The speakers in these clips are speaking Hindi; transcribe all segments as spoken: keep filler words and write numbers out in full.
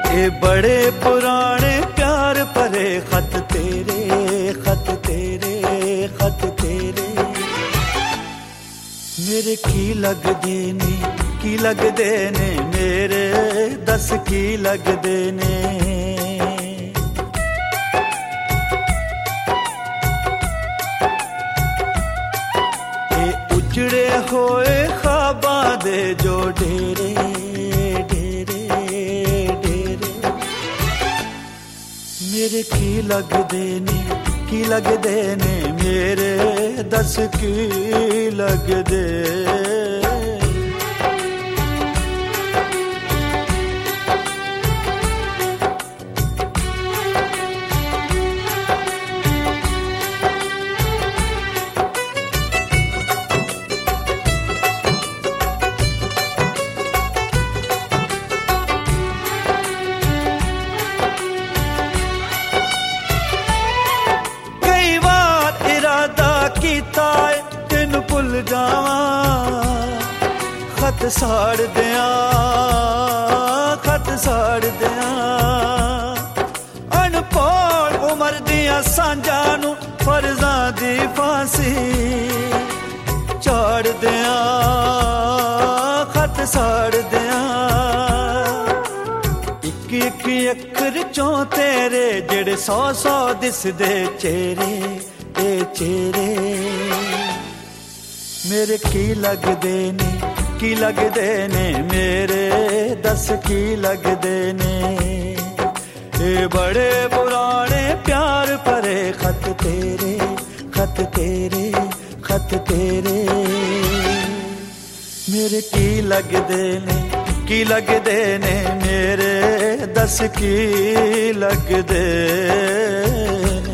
ये बड़े पुराने प्यार भरे खत तेरे, खत तेरे, खत तेरे मेरे की लगदे ने, की लगदे ने मेरे, दस की लगदे ने। ये उजड़े होए ख्वाबां दे जो डेरे, डेरे, डेरे मेरे की लगदे ने, की लगदे ने मेरे, दस की लगदे। तेन भुल जावा खत साड़ दिया, खत साड़ दिया अनपढ़ उमर दिया सांझा नू फर्जां दी फांसी चाड़ दिया, खत साड़ दिया। इक इक अखर चों तेरे जेड़े सौ सौ दिसदे चेहरे, ए चेहरे मेरे की लगदे ने, की लगदे ने मेरे, दस की लगदे ने। ये बड़े पुराने प्यार भरे खत तेरे, खत तेरे, खत तेरे मेरे की लगदे ने, की लगदे ने मेरे, दस की लगदे ने।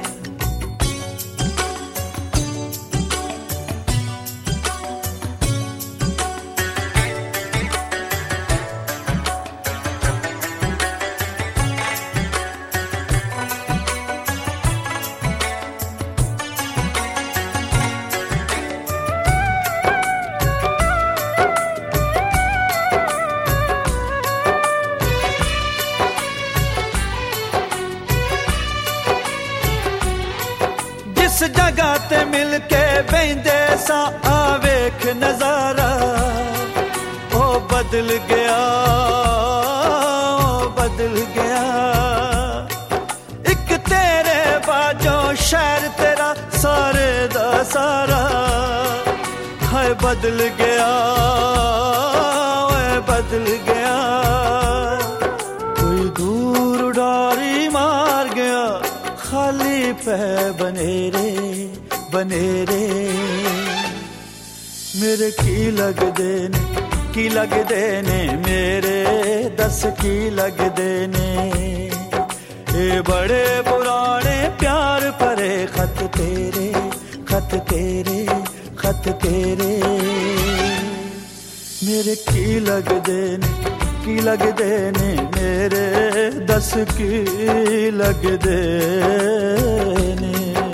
जिस जगह ते मिल के बहिंदे सा आवेख नजारा ओ बदल गया, ओ बदल गया। एक तेरे बाजो शहर तेरा सारे दा सारा है बदल गया, ओए बदल गया। कोई दूर उड़ारी मार गया खाली पे बनेरे, बनेरे मेरे की लगदे ने, की लगदे ने मेरे, दस की लगदे ने। ये बड़े पुराने प्यार भरे खत तेरे, खत तेरे, खत तेरे मेरे की लगदे ने, की लगदे ने मेरे, दस की लगदे ने।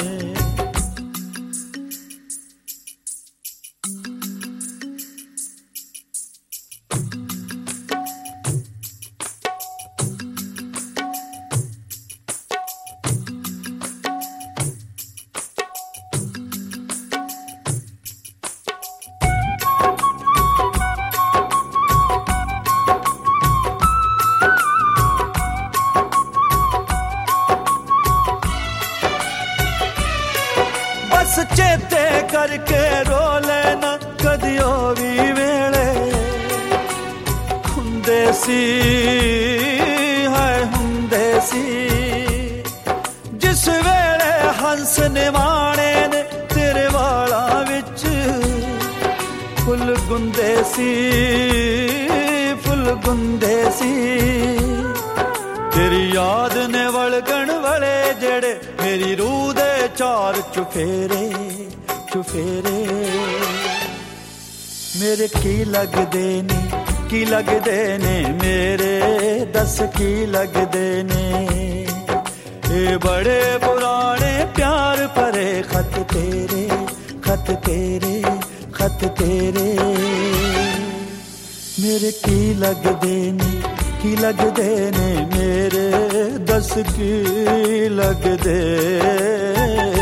बस चेते करके रो लेना कदियो भी वेले हुंदे सी, है हुंदे सी। जिस वेले हंस निवाणे ने तेरे वाला विच फुल गुंदे सी, फुल गुंदे सी। तेरी याद ने वलगण वाले जेड़े मेरी रूह दे चार चुफेरे, चुफेरे मेरे की लगदे ने, की लगदे ने मेरे, दस की लगदे ने। ये बड़े पुराने प्यार भरे खत तेरे, खत तेरे, खत तेरे मेरे की लगदे ने, की लगदे ने मेरे दस की लगदे